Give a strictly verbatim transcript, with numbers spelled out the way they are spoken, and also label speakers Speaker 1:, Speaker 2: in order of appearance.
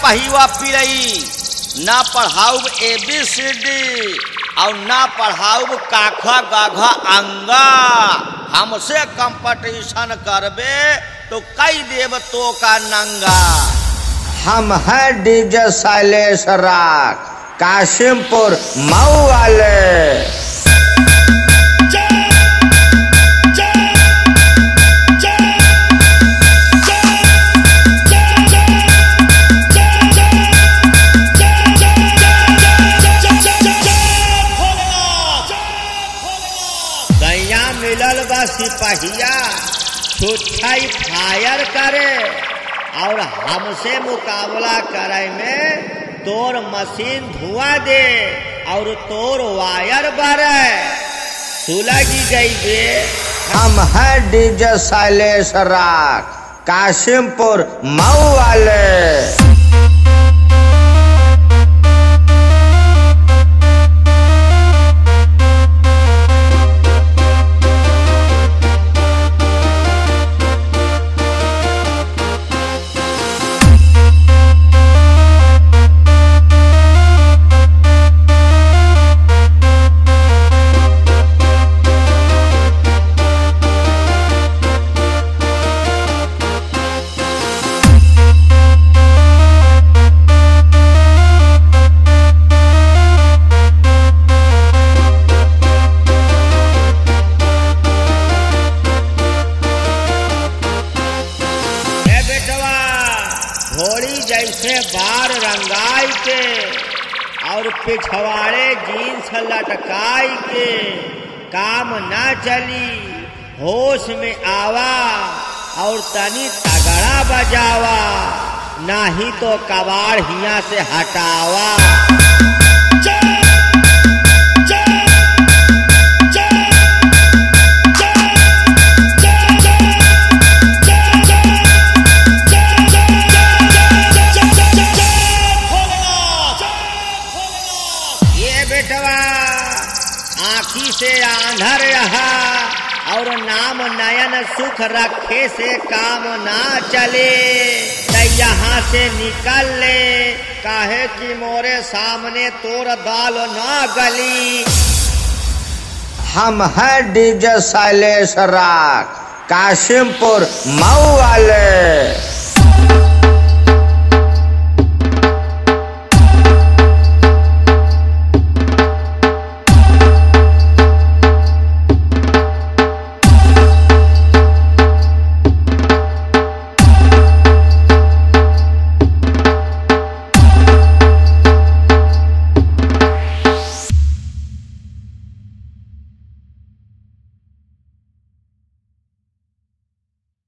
Speaker 1: पहिवा पिरई, ना पढ़ाऊब A B C D और ना पढ़ाऊब काखा गाघा अंगा। हमसे कंपटीशन करबे तो कई देव तो का नंगा।
Speaker 2: हम हैं डीजे शैलेश राग, काशिमपुर मऊ वाले।
Speaker 1: मिलल बा सिपहिया छुट्टाई फायर करे और हमसे मुकाबला करे में तोर मशीन धुआं दे और तोर वायर बरे सुलगी गई बे।
Speaker 2: हम हैं डीजे शैलेश राग, काशिमपुर मऊ वाले।
Speaker 1: घोड़ी जैसे बार रंगाई के और पिछवाड़े जीन्स लटकाई के काम ना चली, होश में आवा और तनी तगड़ा बजावा, नहीं तो कबाड़ हिया से हटावा। आँखी से आंधर रहा और नाम नयन सुख रखे से काम ना चले, यहाँ से निकल ले काहे कि मोरे सामने तोर दाल ना गली।
Speaker 2: हम हैं डीजे शैलेश राग, काशिमपुर मऊ वाले।